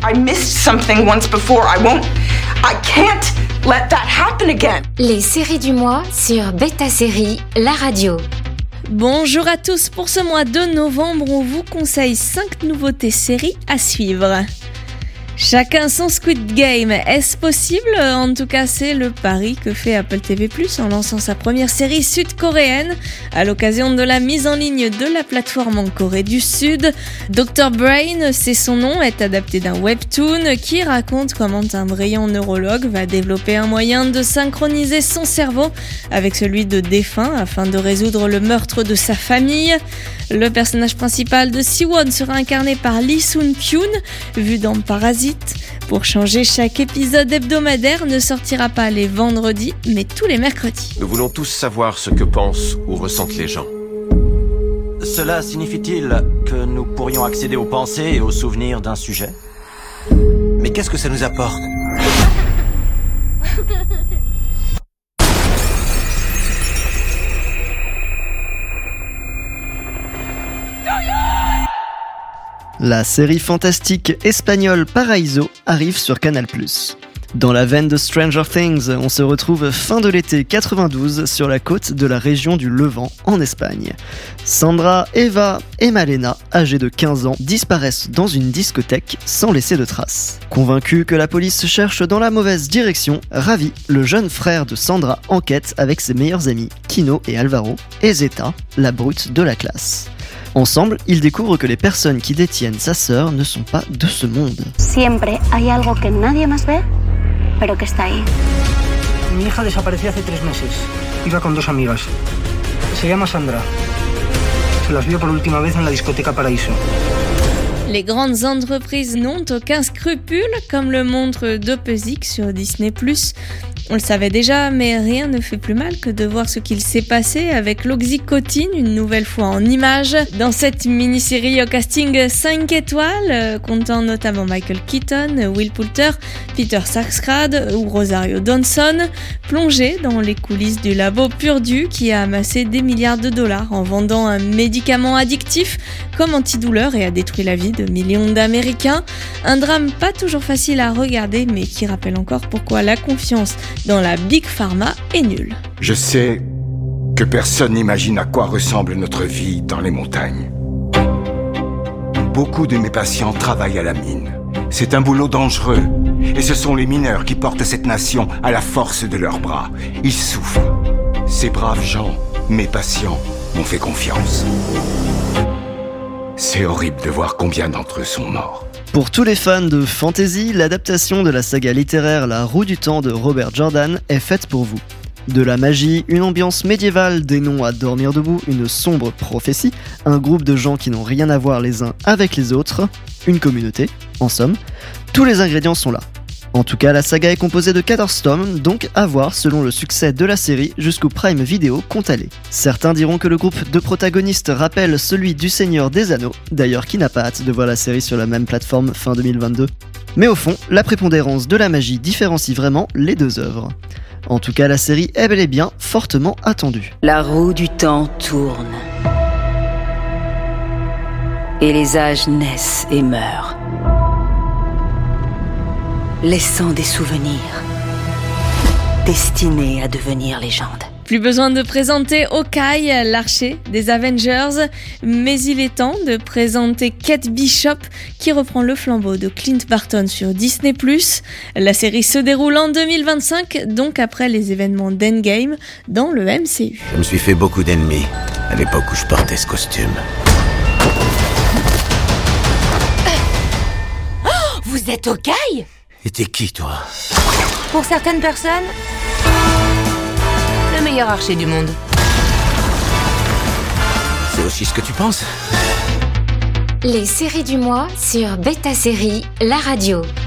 I missed something once before. I can't let that happen again. Les séries du mois sur Beta Série, la radio. Bonjour à tous, pour ce mois de novembre, on vous conseille 5 nouveautés séries à suivre. Chacun son Squid Game, est-ce possible ? En tout cas, c'est le pari que fait Apple TV+, en lançant sa première série sud-coréenne à l'occasion de la mise en ligne de la plateforme en Corée du Sud. Dr Brain, c'est son nom, est adapté d'un webtoon qui raconte comment un brillant neurologue va développer un moyen de synchroniser son cerveau avec celui de défunt afin de résoudre le meurtre de sa famille. Le personnage principal de Siwon sera incarné par Lee Sun-kyun, vu dans Parasite. Pour changer, chaque épisode hebdomadaire ne sortira pas les vendredis, mais tous les mercredis. Nous voulons tous savoir ce que pensent ou ressentent les gens. Cela signifie-t-il que nous pourrions accéder aux pensées et aux souvenirs d'un sujet ? Mais qu'est-ce que ça nous apporte ? La série fantastique espagnole Paraíso arrive sur Canal+. Dans la veine de Stranger Things, on se retrouve fin de l'été 92 sur la côte de la région du Levant, en Espagne. Sandra, Eva et Malena, âgées de 15 ans, disparaissent dans une discothèque sans laisser de traces. Convaincu que la police cherche dans la mauvaise direction, Ravi, le jeune frère de Sandra, enquête avec ses meilleurs amis, Kino et Alvaro, et Zeta, la brute de la classe. Ensemble, ils découvrent que les personnes qui détiennent sa sœur ne sont pas de ce monde. Siempre hay algo que nadie más ve, pero que está ahí. Mi hija desapareció hace 3 meses. Iba con 2 amigas. Se llama Sandra. Se las vio por última vez en la discoteca Paraíso. Les grandes entreprises n'ont aucun scrupule, comme le montre Dopesic sur Disney+. On le savait déjà, mais rien ne fait plus mal que de voir ce qu'il s'est passé avec l'oxycodone, une nouvelle fois en images. Dans cette mini-série au casting 5 étoiles, comptant notamment Michael Keaton, Will Poulter, Peter Sarsgaard ou Rosario Dawson, plongé dans les coulisses du labo Purdue qui a amassé des milliards de dollars en vendant un médicament addictif comme antidouleur et a détruit la vie de millions d'Américains. Un drame pas toujours facile à regarder, mais qui rappelle encore pourquoi la confiance dans la Big Pharma est nulle. Je sais que personne n'imagine à quoi ressemble notre vie dans les montagnes. Beaucoup de mes patients travaillent à la mine. C'est un boulot dangereux, et ce sont les mineurs qui portent cette nation à la force de leurs bras. Ils souffrent. Ces braves gens, mes patients, m'ont fait confiance. C'est horrible de voir combien d'entre eux sont morts. Pour tous les fans de fantasy, l'adaptation de la saga littéraire La Roue du Temps de Robert Jordan est faite pour vous. De la magie, une ambiance médiévale, des noms à dormir debout, une sombre prophétie, un groupe de gens qui n'ont rien à voir les uns avec les autres, une communauté, en somme, tous les ingrédients sont là. En tout cas, la saga est composée de 14 tomes, donc à voir selon le succès de la série jusqu'au Prime Video compte aller. Certains diront que le groupe de protagonistes rappelle celui du Seigneur des Anneaux, d'ailleurs qui n'a pas hâte de voir la série sur la même plateforme fin 2022. Mais au fond, la prépondérance de la magie différencie vraiment les deux œuvres. En tout cas, la série est bel et bien fortement attendue. La roue du temps tourne. Et les âges naissent et meurent, laissant des souvenirs destinés à devenir légende. Plus besoin de présenter Hawkeye, l'archer des Avengers, mais il est temps de présenter Kate Bishop qui reprend le flambeau de Clint Barton sur Disney+. La série se déroule en 2025, donc après les événements d'Endgame dans le MCU. Je me suis fait beaucoup d'ennemis à l'époque où je portais ce costume. Vous êtes Hawkeye ? Et t'es qui, toi ? Pour certaines personnes, le meilleur archer du monde. C'est aussi ce que tu penses ? Les séries du mois sur Beta Série, la radio.